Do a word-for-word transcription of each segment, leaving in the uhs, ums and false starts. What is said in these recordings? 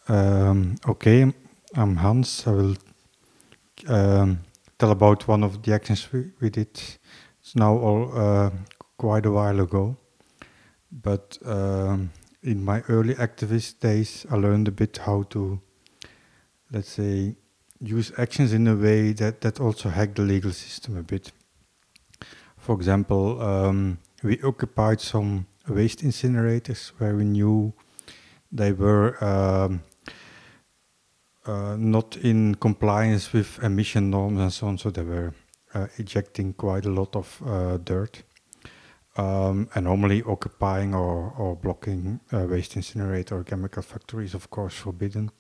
Um, okay, I'm Hans. I will um, tell about one of the actions we, we did. It's now all uh, quite a while ago, but um, in my early activist days, I learned a bit how to, let's say, use actions in a way that, that also hack the legal system a bit. For example, um, we occupied some waste incinerators where we knew they were um, uh, not in compliance with emission norms and so on, so they were uh, ejecting quite a lot of uh, dirt. Um, and normally occupying or, or blocking uh, waste incinerator or chemical factories, of course, forbidden.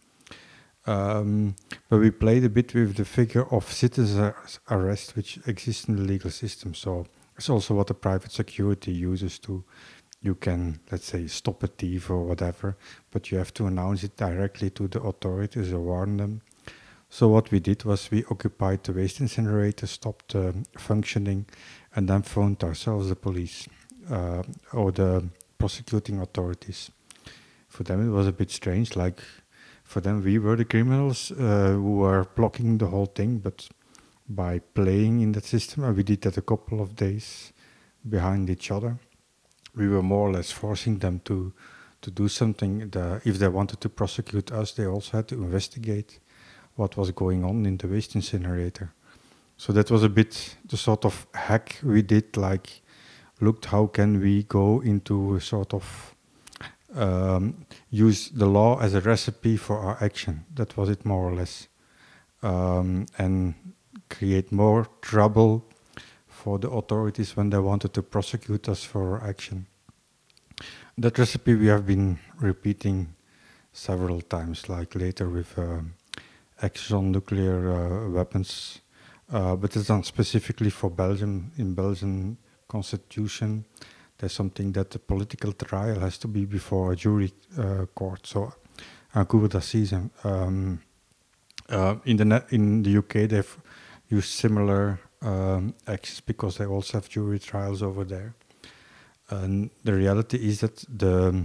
Um, but we played a bit with the figure of citizen arrest, which exists in the legal system. So it's also what the private security uses to. You can, let's say, stop a thief or whatever, but you have to announce it directly to the authorities or warn them. So what we did was we occupied the waste incinerator, stopped um, functioning, and then phoned ourselves the police uh, or the prosecuting authorities. For them it was a bit strange, like for them we were the criminals uh, who were blocking the whole thing, but by playing in that system, and we did that a couple of days behind each other, we were more or less forcing them to to do something. The, if they wanted to prosecute us, they also had to investigate what was going on in the waste incinerator. So that was a bit the sort of hack we did, like looked how can we go into a sort of um, use the law as a recipe for our action. That was it more or less. Um, and create more trouble for the authorities when they wanted to prosecute us for our action. That recipe we have been repeating several times, like later with uh, actions on nuclear uh, weapons, uh, but it's done specifically for Belgium. In Belgian constitution, there's something that the political trial has to be before a jury uh, court, so a cour d'assises. Um, uh, in the net, in the U K, they've used similar um, actions because they also have jury trials over there. And the reality is that the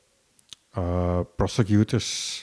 uh, prosecutors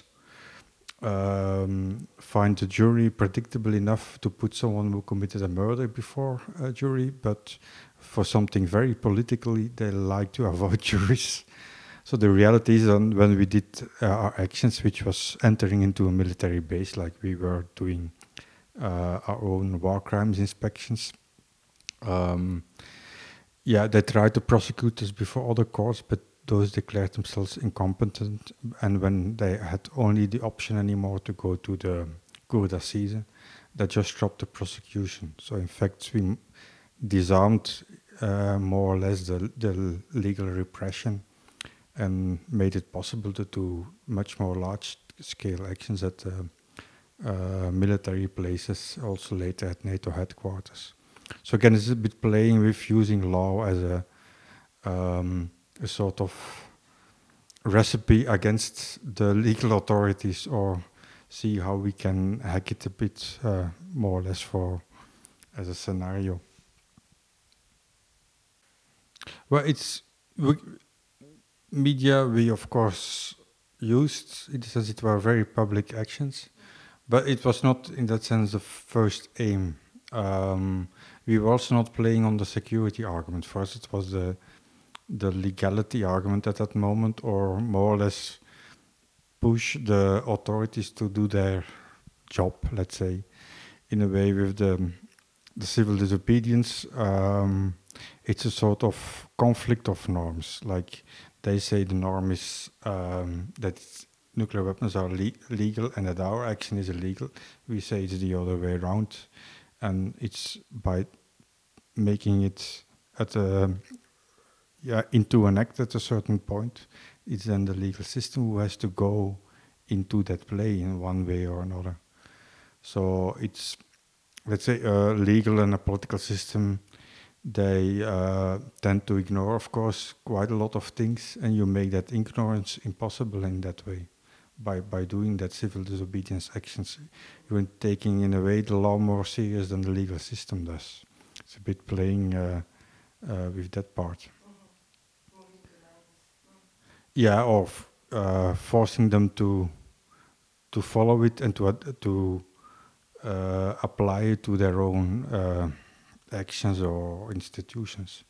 um, find the jury predictable enough to put someone who committed a murder before a jury, but for something very politically, they like to avoid juries. So the reality is, um, when we did uh, our actions, which was entering into a military base, like we were doing uh, our own war crimes inspections, um, yeah, they tried to prosecute us before other courts, but those declared themselves incompetent, and when they had only the option anymore to go to the cour d'assises, they just dropped the prosecution. So in fact, we disarmed uh, more or less the, the legal repression and made it possible to do much more large-scale actions at uh, uh, military places, also later at NATO headquarters. So again, it's a bit playing with using law as a, um, a sort of recipe against the legal authorities, or see how we can hack it a bit uh, more or less for as a scenario. Well, it's we, media we of course used in the sense it were very public actions, but it was not in that sense the first aim. Um, we were also not playing on the security argument. For us, it was the the legality argument at that moment, or more or less push the authorities to do their job, let's say, in a way with the the civil disobedience. Um, it's a sort of conflict of norms. Like they say the norm is um, that nuclear weapons are le- legal and that our action is illegal. We say it's the other way around. And it's by making it at a, yeah, into an act at a certain point, it's then the legal system who has to go into that play in one way or another. So it's, let's say, a legal and a political system, they uh, tend to ignore, of course, quite a lot of things, and you make that ignorance impossible in that way. By, by doing that civil disobedience actions, you're taking, in a way, the law more serious than the legal system does. It's a bit playing uh, uh, with that part. Yeah, or f- uh, forcing them to to follow it and to ad- to uh, apply it to their own uh, actions or institutions.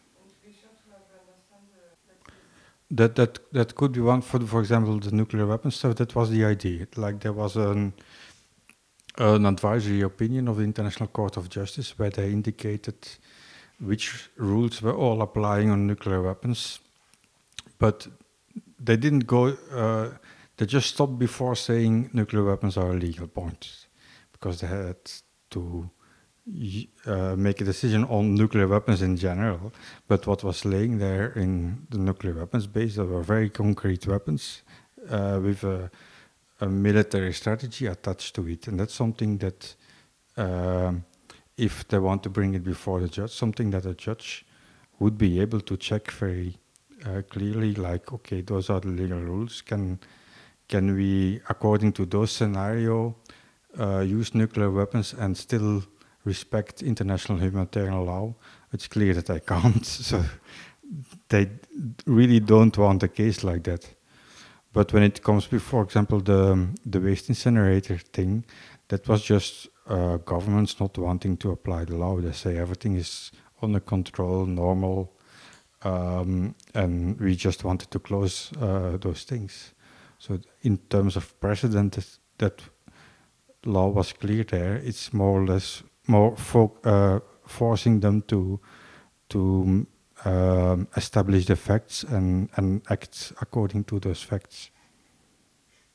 That that that could be one for for example the nuclear weapon stuff. That was the idea. Like there was an an advisory opinion of the International Court of Justice where they indicated which rules were all applying on nuclear weapons, but they didn't go. Uh, they just stopped before saying nuclear weapons are illegal points, because they had to y- uh, make a decision on nuclear weapons in general. But what was laying there in the nuclear weapons base, there were very concrete weapons uh, with a, a military strategy attached to it, and that's something that, um, if they want to bring it before the judge, something that a judge would be able to check very uh, clearly, like, okay, those are the legal rules. Can can we, according to those scenario, uh, use nuclear weapons and still respect international humanitarian law? It's clear that I can't. So they really don't want a case like that. But when it comes to, for example, the the waste incinerator thing, that was just uh, governments not wanting to apply the law. They say everything is under control, normal, um, and we just wanted to close uh, those things. So in terms of precedent, that, that law was clear there. It's more or less more fo- uh, forcing them to to um, establish the facts and, and act according to those facts.